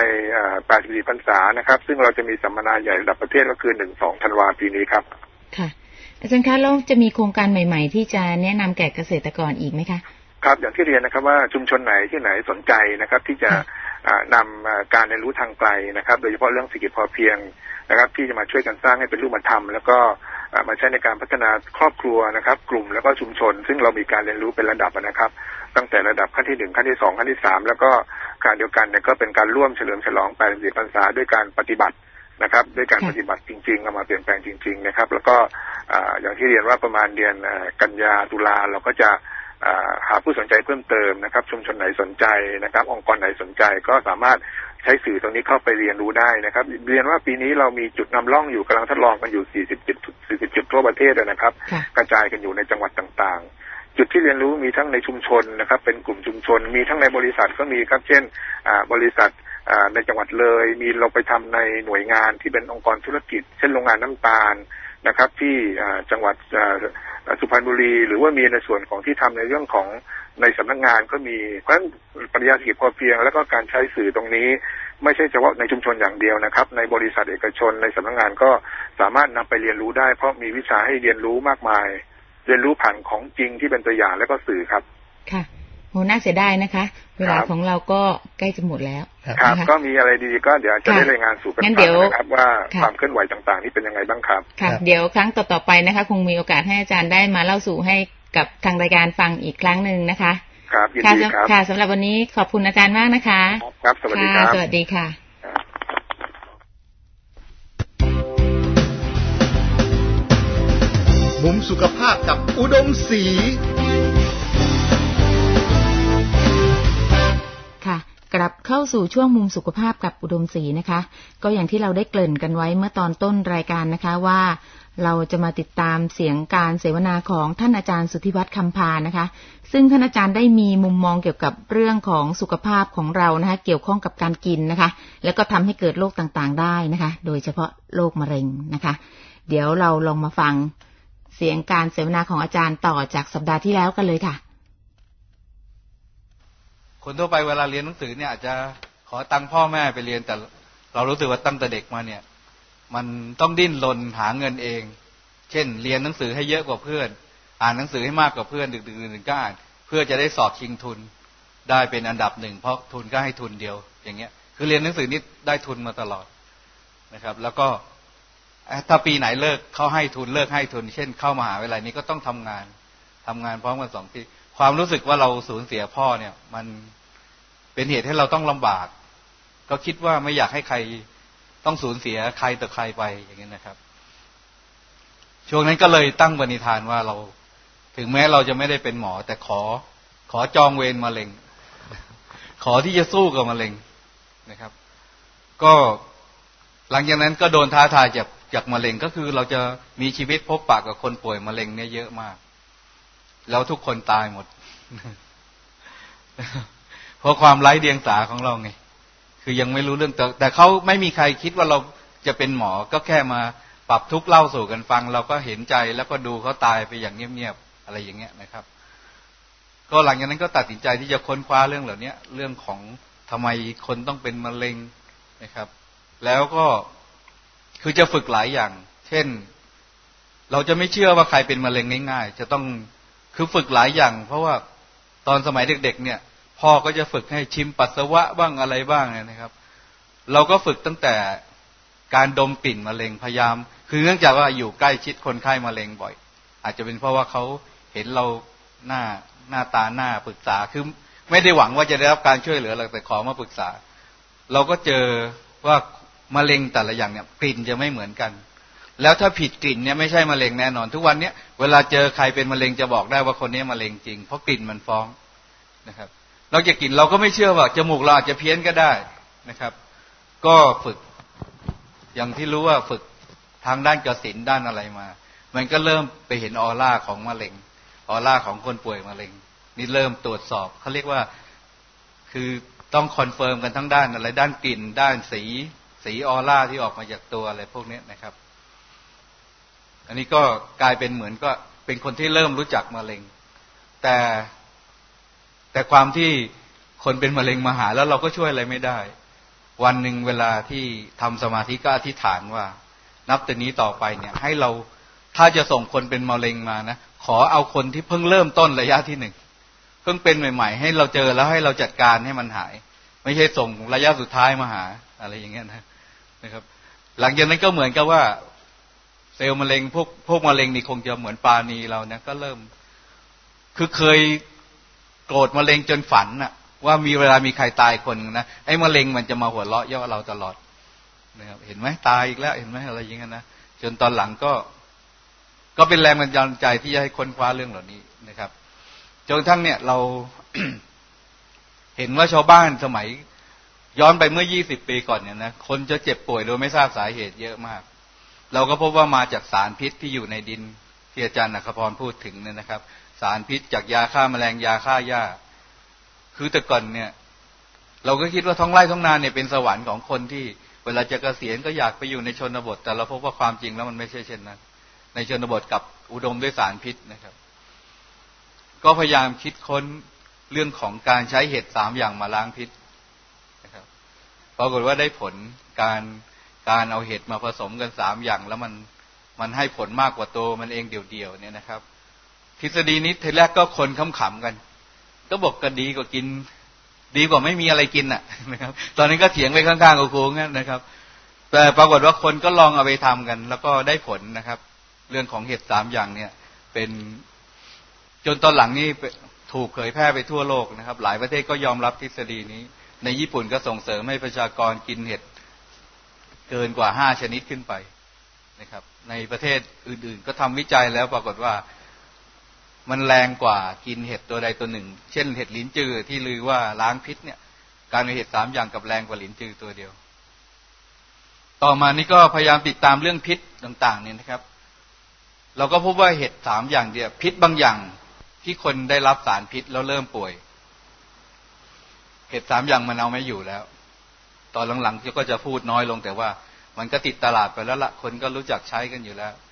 84พรรษานะครับซึ่งเราจะมีสัมมนาใหญ่ระดับประเทศก็คือ 1-2 ธันวาคมปีนี้ครับค่ะอาจารย์คะแล้วจะมีโครงการใหม่ๆที่จะแนะนำแก่เกษตรกรอีกไหมคะครับอย่างที่เรียนนะครับว่าชุมชนไหนที่ไหนสนใจนะครับที่จะนำการเรียนรู้ทางไกลนะครับโดยเฉพาะเรื่องเศรษฐกิจพอเพียงนะครับที่จะมาช่วยกันสร้างให้เป็นรูปธรรมแล้วก็มาใช้ในการพัฒนาครอบครัวนะครับกลุ่มแล้วก็ชุมชนซึ่งเรามีการเรียนรู้เป็นระดับนะครับตั้งแต่ระดับขั้นที่1ขั้นที่2ขั้นที่3แล้วก็การเดียวกันเนี่ยก็เป็นการร่วมเฉลิมฉลอง84พรรษาด้วยการปฏิบัตินะครับด้วยการปฏิบัติจริงๆเอามาเปลี่ยนแปลงจริงๆนะครับแล้วก็อย่างที่เรียนว่าประมาณเดือนกันยาตุลาเราก็จะหาผู้สนใจเพิ่มเติมนะครับชุมชนไหนสนใจนะครับองค์กรไหนสนใจก็สามารถใช้สื่อตรงนี้เข้าไปเรียนรู้ได้นะครับเรียนว่าปีนี้เรามีจุดนำร่องอยู่กำลังทดลองกันอยู่40 จุดทั่วประเทศนะครับกระจายกันอยู่ในจังหวัดต่างๆจุดที่เรียนรู้มีทั้งในชุมชนนะครับเป็นกลุ่มชุมชนมีทั้งในบริษัทก็มีครับเช่นบริษัทในจังหวัดเลยมีเราไปทำในหน่วยงานที่เป็นองค์กรธุรกิจเช่นโรงงานน้ำตาลนะครับที่จังหวัดสุพรรณบุรีหรือว่ามีในส่วนของที่ทำในเรื่องของในสำนักงานก็มีเพราะฉะนั้นปริญญาเศรษฐกิจพอเพียงแล้วก็การใช้สื่อตรงนี้ไม่ใช่เฉพาะในชุมชนอย่างเดียวนะครับในบริษัทเอกชนในสำนักงานก็สามารถนำไปเรียนรู้ได้เพราะมีวิชาให้เรียนรู้มากมายเรียนรู้ผ่านของจริงที่เป็นตัวอย่างและก็สื่อครับค่ะโหน่าเสียดายนะคะเวลาของเราก็ใกล้จะหมดแล้วครับก็มีอะไรดีก็เดี๋ยวจะได้รายงานสู่กันนะครับว่าความเคลื่อนไหวต่างๆนี่เป็นยังไงบ้างครับค่ะเดี๋ยวครั้งต่อๆไปนะคะคงมีโอกาสให้อาจารย์ได้มาเล่าสู่ให้กับทางรายการฟังอีกครั้งนึงนะคะครับยินดีครับค่ะสำหรับวันนี้ขอบคุณอาจารย์มากนะคะครับสวัสดีครับสวัสดีค่ะมุมสุขภาพกับอุดมศรีค่ะกลับเข้าสู่ช่วงมุมสุขภาพกับอุดมศรีนะคะก็อย่างที่เราได้เกริ่นกันไว้เมื่อตอนต้นรายการนะคะว่าเราจะมาติดตามเสียงการเสวนาของท่านอาจารย์สุทธิวัฒน์คำพานะคะซึ่งท่านอาจารย์ได้มีมุมมองเกี่ยวกับเรื่องของสุขภาพของเรานะคะเกี่ยวข้องกับการกินนะคะแล้วก็ทำให้เกิดโรคต่างๆได้นะคะโดยเฉพาะโรคมะเร็งนะคะเดี๋ยวเราลองมาฟังเสียงการเสวนาของอาจารย์ต่อจากสัปดาห์ที่แล้วกันเลยค่ะคนทั่วไปเวลาเรียนหนังสือเนี่ยอาจจะขอตังค์พ่อแม่ไปเรียนแต่เรารู้สึกว่าตั้งแต่เด็กมาเนี่ยมันต้องดิ้นรนหาเงินเองเช่นเรียนหนังสือให้เยอะกว่าเพื่อนอ่านหนังสือให้มากกว่าเพื่อนดึกๆก็อ่านเพื่อจะได้สอบชิงทุนได้เป็นอันดับ1เพราะทุนก็ให้ทุนเดียวอย่างเงี้ยคือเรียนหนังสือนี่ได้ทุนมาตลอดนะครับแล้วก็ถ้าปีไหนเลิกเขาให้ทุนเลิกให้ทุนเช่นเข้ามหาวิทยาลัยนี้ก็ต้องทำงานพร้อมกัน2 ปีความรู้สึกว่าเราสูญเสียพ่อเนี่ยมันเป็นเหตุให้เราต้องลำบากก็คิดว่าไม่อยากให้ใครต้องสูญเสียใครต่อใครไปอย่างนี้นะครับช่วงนั้นก็เลยตั้งปณิธานว่าเราถึงแม้เราจะไม่ได้เป็นหมอแต่ขอจองเวรมะเร็งขอที่จะสู้กับมะเร็งนะครับก็หลังจากนั้นก็โดนท้าทายจากมะเร็งก็คือเราจะมีชีวิตพบปะกับคนป่วยมะเร็งเนี่ยเยอะมากแล้วทุกคนตายหมด เพราะความไร้เดียงสาของเราไงคือยังไม่รู้เรื่องแต่เขาไม่มีใครคิดว่าเราจะเป็นหมอก็แค่มาปรับทุกข์เล่าสู่กันฟังเราก็เห็นใจแล้วก็ดูเขาตายไปอย่างเงียบๆอะไรอย่างเงี้ยนะครับก็หลังจากนั้นก็ตัดสินใจที่จะค้นคว้าเรื่องเหล่านี้เรื่องของทำไมคนต้องเป็นมะเร็งนะครับแล้วก็คือจะฝึกหลายอย่างเช่นเราจะไม่เชื่อว่าใครเป็นมะเร็งง่ายๆจะต้องคือฝึกหลายอย่างเพราะว่าตอนสมัยเด็กๆเนี่ยพ่อก็จะฝึกให้ชิมปัสสาวะบ้างอะไรบ้างนะครับเราก็ฝึกตั้งแต่การดมกลิ่นมะเร็งพยายามคือเนื่องจากว่าอยู่ใกล้ชิดคนไข้มะเร็งบ่อยอาจจะเป็นเพราะว่าเขาเห็นเราหน้าตาหน้าปรึกษาคือไม่ได้หวังว่าจะได้รับการช่วยเหลือหรอกแต่ขอมาปรึกษาเราก็เจอว่ามะเร็งแต่ละอย่างเนี่ยกลิ่นจะไม่เหมือนกันแล้วถ้าผิดกลิ่นเนี่ยไม่ใช่มะเร็งแน่นอนทุกวันนี้เวลาเจอใครเป็นมะเร็งจะบอกได้ว่าคนนี้มะเร็งจริงเพราะกลิ่นมันฟ้องนะครับนอกจากกลิ่นเราก็ไม่เชื่อว่าจมูกเราอาจจะเพี้ยนก็ได้นะครับก็ฝึกอย่างที่รู้ว่าฝึกทางด้านกสิณด้านอะไรมามันก็เริ่มไปเห็นออร่าของมะเร็งออร่าของคนป่วยมะเร็งนี่เริ่มตรวจสอบเขาเรียกว่าคือต้องคอนเฟิร์มกันทั้งด้านอะไรด้านกลิ่นด้านสีออร่าที่ออกมาจากตัวอะไรพวกนี้นะครับอันนี้ก็กลายเป็นเหมือนก็เป็นคนที่เริ่มรู้จักมะเร็งแต่ความที่คนเป็นมะเร็งมาหาแล้วเราก็ช่วยอะไรไม่ได้วันหนึ่งเวลาที่ทำสมาธิก็อธิษฐานว่านับแต่นี้ต่อไปเนี่ยให้เราถ้าจะส่งคนเป็นมะเร็งมานะขอเอาคนที่เพิ่งเริ่มต้นระยะที่1เพิ่งเป็นใหม่ๆให้เราเจอแล้วให้เราจัดการให้มันหายไม่ใช่ส่งระยะสุดท้ายมาหาอะไรอย่างเงี้ยนะครับหลังจากนั้นก็เหมือนกับว่าเซลล์มะเร็งพวกมะเร็งนี่คงจะเหมือนปราณีเราเนี่ยก็เริ่มคือเคยโกรธมะเร็งจนฝันน่ะว่ามีเวลามีใครตายคนนะไอ้มะเร็งมันจะมาหัวเราะเยาะเราตลอดนะครับเห็นไหมตายอีกแล้วเห็นไหมอะไรอย่างเงี้ยนะจนตอนหลังก็เป็นแรงบันดาลใจที่จะให้ค้นคว้าเรื่องเหล่านี้นะครับจนกระทั่งเนี่ยเรา เห็นว่าชาวบ้านสมัยย้อนไปเมื่อ20 ปีก่อนเนี่ยนะคนจะเจ็บป่วยโดยไม่ทราบสาเหตุเยอะมากเราก็พบว่ามาจากสารพิษที่อยู่ในดินที่อาจารย์อัครพรพูดถึงเนี่ยนะครับสารพิษจากยาฆ่าแมลงยาฆ่าหญ้าคือแต่ก่อนเนี่ยเราก็คิดว่าท้องไร่ท้องนาเนี่ยเป็นสวรรค์ของคนที่เวลาจะเกษียณก็อยากไปอยู่ในชนบทแต่เราพบว่าความจริงแล้วมันไม่ใช่เช่นนั้นในชนบทกับอุดมด้วยสารพิษนะครับก็พยายามคิดค้นเรื่องของการใช้เห็ด3 อย่างมาล้างพิษนะครับปรากฏว่าได้ผลการเอาเห็ดมาผสมกัน3 อย่างแล้วมันให้ผลมากกว่าตัวมันเองเดี่ยวๆเนี่ยนะครับทฤษฎีนี้ทีแรกก็คนขำๆกันก็บอกก็ดีกว่ากินดีกว่าไม่มีอะไรกินน่ะนะครับตอนนี้ก็เถียงไปข้างๆกับครูงั้นนะครับแต่ปรากฏว่าคนก็ลองเอาไปทำกันแล้วก็ได้ผลนะครับเรื่องของเห็ด3 อย่างเนี่ยเป็นจนตอนหลังนี่ถูกเผยแพร่ไปทั่วโลกนะครับหลายประเทศก็ยอมรับทฤษฎีนี้ในญี่ปุ่นก็ส่งเสริมให้ประชากรกินเห็ดเกินกว่า5 ชนิดขึ้นไปนะครับในประเทศอื่นๆก็ทำวิจัยแล้วปรากฏว่ามันแรงกว่ากินเห็ดตัวใดตัวหนึ่งเช่นเห็ดลิ้นจือที่ลือว่าล้างพิษเนี่ยการกินเห็ด3 อย่างกับแรงกว่าลิ้นจือตัวเดียวต่อมานี่ก็พยายามติดตามเรื่องพิษต่างๆเนี่ยนะครับเราก็พบว่าเห็ด3 อย่างเดียวพิษบางอย่างที่คนได้รับสารพิษแล้วเริ่มป่วยเห็ด3 อย่างมันเอาไม่อยู่แล้วตอนหลังๆก็จะพูดน้อยลงแต่ว่ามันก็ติดตลาดไปแล้วละคนก็รู้จักใช้กันอยู่แล้ว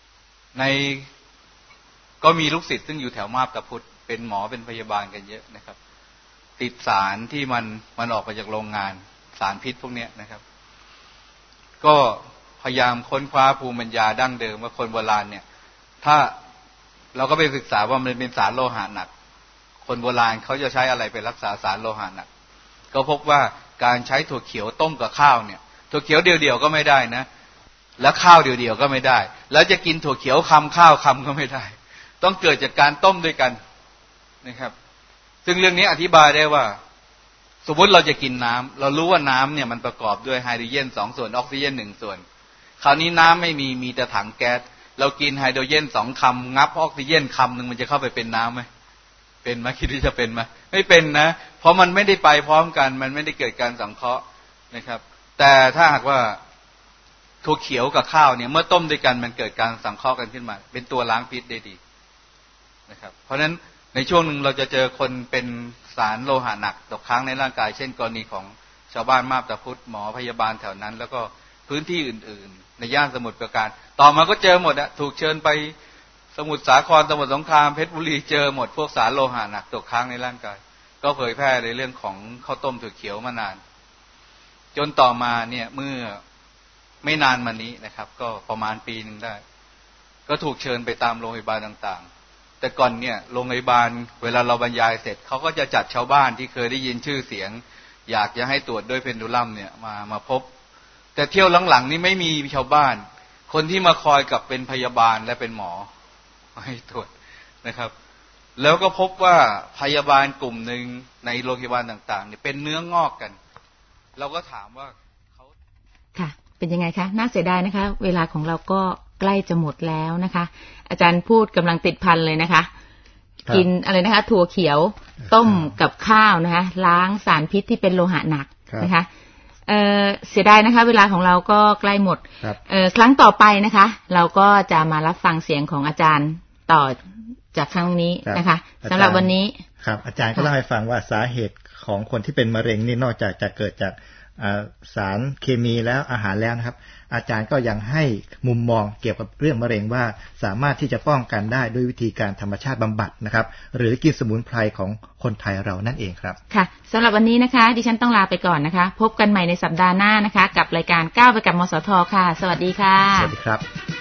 ก็มีลูกศิษย์ซึ่งอยู่แถวมาบตาพุธเป็นหมอเป็นพยาบาลกันเยอะนะครับติดสารที่มันออกมาจากโรงงานสารพิษพวกนี้นะครับก็พยายามค้นคว้าภูมิปัญญาดั้งเดิมว่าคนโบราณเนี่ยถ้าเราก็ไปศึกษาว่ามันเป็นสารโลหะหนักคนโบราณเขาจะใช้อะไรไปรักษาสารโลหะหนักก็พบว่าการใช้ถั่วเขียวต้มกับข้าวเนี่ยถั่วเขียวเดียวๆก็ไม่ได้นะแล้วข้าวเดียวๆก็ไม่ได้แล้วจะกินถั่วเขียวคำข้าวคำก็ไม่ได้ต้องเกิดจากการต้มด้วยกันนะครับซึ่งเรื่องนี้อธิบายได้ว่าสมมติเราจะกินน้ำเรารู้ว่าน้ำเนี่ยมันประกอบด้วยไฮโดรเจน2 ส่วนออกซิเจน1 ส่วนคราวนี้น้ำไม่มีแต่ถังแก๊สเรากินไฮโดรเจน2 คำงับออกซิเจนคำนึงมันจะเข้าไปเป็นน้ำไหมเป็นไหมคิดว่าจะเป็นไหมไม่เป็นนะเพราะมันไม่ได้ไปพร้อมกันมันไม่ได้เกิดการสังเคราะห์นะครับแต่ถ้าหากว่าถั่วเขียวกับข้าวเนี่ยเมื่อต้มด้วยกันมันเกิดการสังเคราะห์กันขึ้นมาเป็นตัวล้างพิษได้ดีนะครับเพราะฉะนั้นในช่วงหนึ่งเราจะเจอคนเป็นสารโลหะหนักตกค้างในร่างกายเช่นกรณีของชาวบ้านมาบตาพุธหมอพยาบาลแถวนั้นแล้วก็พื้นที่อื่นๆในย่านสมุทรปราการต่อมาก็เจอหมดถูกเชิญไปสมุทรสาครสมุทรสงครามเพชรบุรีเจอหมดพวกสารโลหะหนักตกค้างในร่างกายก็เผยแพร่ในเรื่องของข้าวต้มถั่วเขียวมานานจนต่อมาเนี่ยเมื่อไม่นานมานี้นะครับก็ประมาณปีนึงได้ก็ถูกเชิญไปตามโรงพยาบาลต่างๆแต่ก่อนเนี่ยโรงพยาบาลเวลาเราบรรยายเสร็จเขาก็จะจัดชาวบ้านที่เคยได้ยินชื่อเสียงอยากจะให้ตรวจด้วยเพนดูลัมเนี่ยมาพบแต่เที่ยวหลังๆนี่ไม่มีชาวบ้านคนที่มาคอยกับเป็นพยาบาลและเป็นหมอให้ตรวจนะครับแล้วก็พบว่าพยาบาลกลุ่มหนึ่งในโรงพยาบาลต่างๆเนี่ยเป็นเนื้องอกกันเราก็ถามว่าเขาค่ะเป็นยังไงคะน่าเสียดายนะคะเวลาของเราก็ใกล้จะหมดแล้วนะคะอาจารย์พูดกำลังติดพันเลยนะคะกินอะไรนะคะถั่วเขียวต้มกับข้าวนะคะล้างสารพิษที่เป็นโลหะหนักนะคะเสียดายนะคะเวลาของเราก็ใกล้หมดครั้งต่อไปนะคะเราก็จะมารับฟังเสียงของอาจารย์ต่อจากครั้งนี้นะคะสำหรับวันนี้ครับอาจารย์ก็เล่าให้ฟังว่าสาเหตุของคนที่เป็นมะเร็งนี่นอกจากจะเกิดจากสารเคมีแล้วอาหารแล้วนะครับอาจารย์ก็ยังให้มุมมองเกี่ยวกับเรื่องมะเร็งว่าสามารถที่จะป้องกันได้ด้วยวิธีการธรรมชาติบำบัดนะครับหรือกินสมุนไพรของคนไทยเรานั่นเองครับค่ะสำหรับวันนี้นะคะดิฉันต้องลาไปก่อนนะคะพบกันใหม่ในสัปดาห์หน้านะคะกับรายการก้าวไปกับมสทค่ะสวัสดีค่ะสวัสดีครับ